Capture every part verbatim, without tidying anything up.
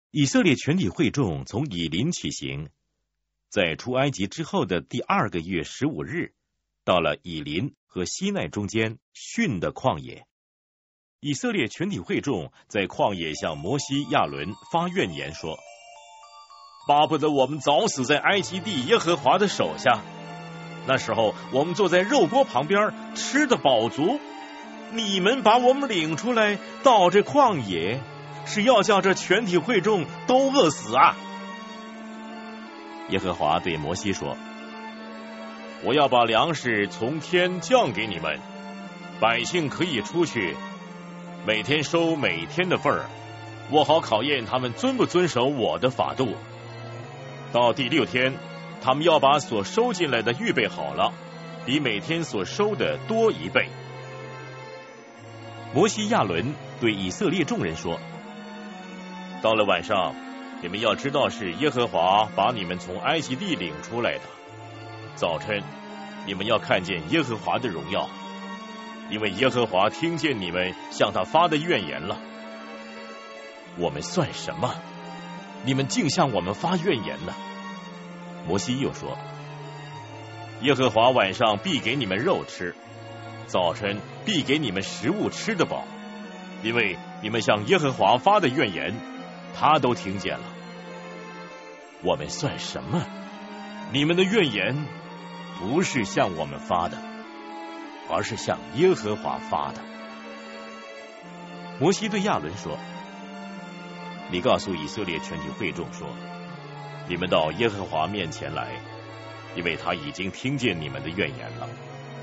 以色列全体会众从以琳起行，在出埃及之后的第二个月十五日，到了以琳和西奈中间逊的旷野。以色列全体会众在旷野向摩西、亚伦发怨言说：巴不得我们早死在埃及地耶和华的手下，那时候我们坐在肉锅旁边，吃得饱足。你们把我们领出来到这旷野，是要叫这全体会众都饿死啊！耶和华对摩西说：我要把粮食从天降给你们，百姓可以出去，每天收每天的份儿，我好考验他们遵不遵守我的法度。到第六天，他们要把所收进来的预备好了，比每天所收的多一倍。摩西、亚伦对以色列众人说：到了晚上，你们要知道是耶和华把你们从埃及地领出来的。早晨，你们要看见耶和华的荣耀，因为耶和华听见你们向他发的怨言了。我们算什么？你们竟向我们发怨言呢？摩西又说：耶和华晚上必给你们肉吃，早晨必给你们食物吃得饱，因为你们向耶和华发的怨言，他都听见了。我们算什么？你们的怨言不是向我们发的，而是向耶和华发的。摩西对亚伦说：你告诉以色列全体会众说，你们到耶和华面前来，因为他已经听见你们的怨言了。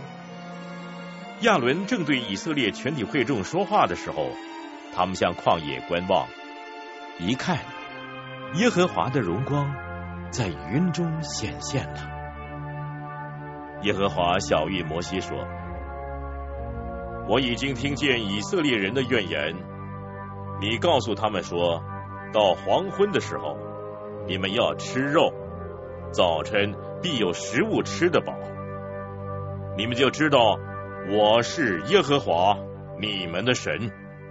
亚伦正对以色列全体会众说话的时候，他们向旷野观望，一看，耶和华的荣光在云中显现了。耶和华晓谕摩西说：我已经听见以色列人的怨言，你告诉他们说，到黄昏的时候，你们要吃肉，早晨必有食物吃得饱，你们就知道我是耶和华你们的神。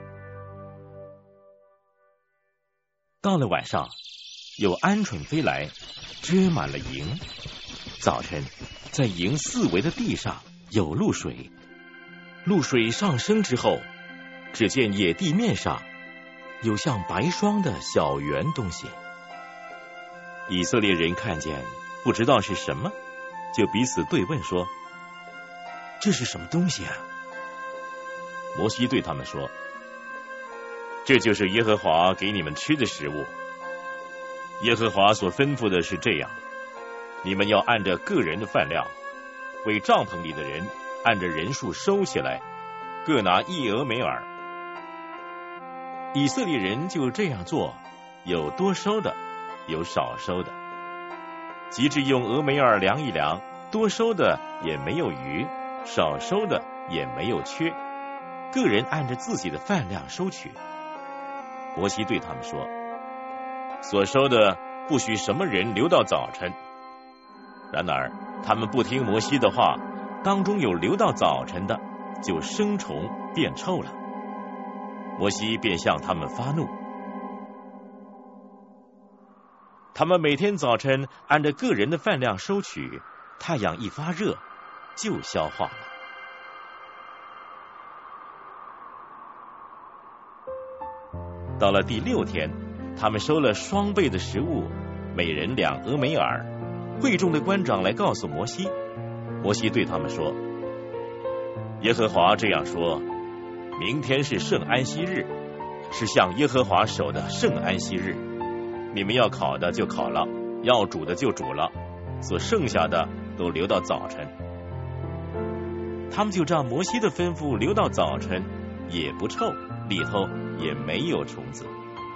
到了晚上，有鹌鹑飞来，遮满了营。早晨，在营四围的地上有露水，露水上升之后，只见野地面上有像白霜的小圆东西。以色列人看见，不知道是什么，就彼此对问说：这是什么东西啊？摩西对他们说：这就是耶和华给你们吃的食物。耶和华所吩咐的是这样，你们要按着个人的饭量，为帐篷里的人按着人数收起来，各拿一俄梅尔。以色列人就这样做，有多收的，有少收的。及至用俄梅尔量一量，多收的也没有余，少收的也没有缺，个人按着自己的饭量收取。摩西对他们说：所收的不许什么人留到早晨。然而他们不听摩西的话，当中有留到早晨的，就生虫变臭了。摩西便向他们发怒。他们每天早晨按着个人的饭量收取，太阳一发热就消化了。到了第六天，他们收了双倍的食物，每人两俄梅尔。会众的官长来告诉摩西，摩西对他们说：耶和华这样说，明天是圣安息日，是向耶和华守的圣安息日，你们要烤的就烤了，要煮的就煮了，所剩下的都留到早晨。他们就照摩西的吩咐留到早晨，也不臭，里头也没有虫子。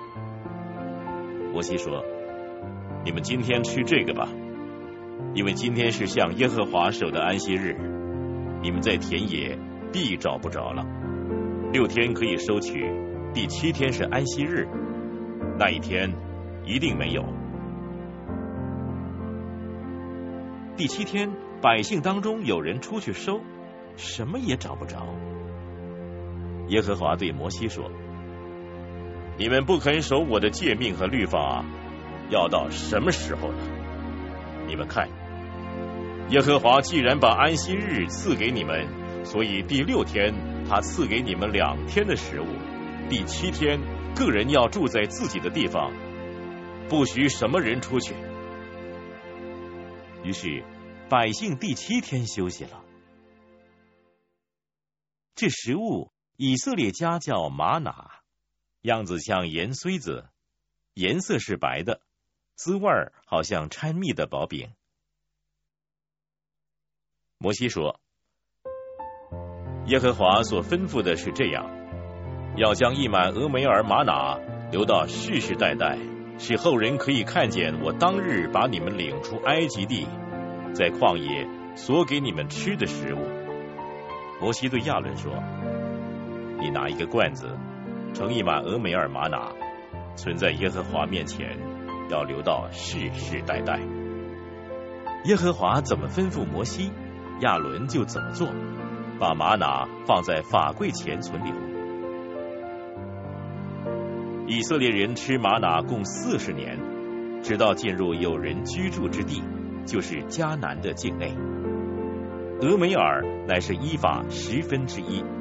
摩西说：你们今天吃这个吧，因为今天是向耶和华守的安息日，你们在田野必找不着了。六天可以收取，第七天是安息日，那一天一定没有。第七天，百姓当中有人出去收，什么也找不着。耶和华对摩西说： 你们不肯守我的诫命和律法，要到什么时候呢？你们看，耶和华既然把安息日赐给你们，所以第六天他赐给你们两天的食物，第七天个人要住在自己的地方，不许什么人出去。于是百姓第七天休息了。这食物以色列家叫玛拿，样子像盐穗子，颜色是白的，滋味好像掺蜜的薄饼。摩西说，耶和华所吩咐的是这样，要将一满俄梅尔玛拿留到世世代代，使后人可以看见我当日把你们领出埃及地，在旷野所给你们吃的食物。摩西对亚伦说，你拿一个罐子盛一满俄梅尔玛拿，存在耶和华面前，要留到世世代代。耶和华怎么吩咐摩西，亚伦就怎么做，把玛拿放在法柜前存留。以色列人吃玛拿共四十年，直到进入有人居住之地，就是迦南的境内。俄梅尔乃是依法十分之一。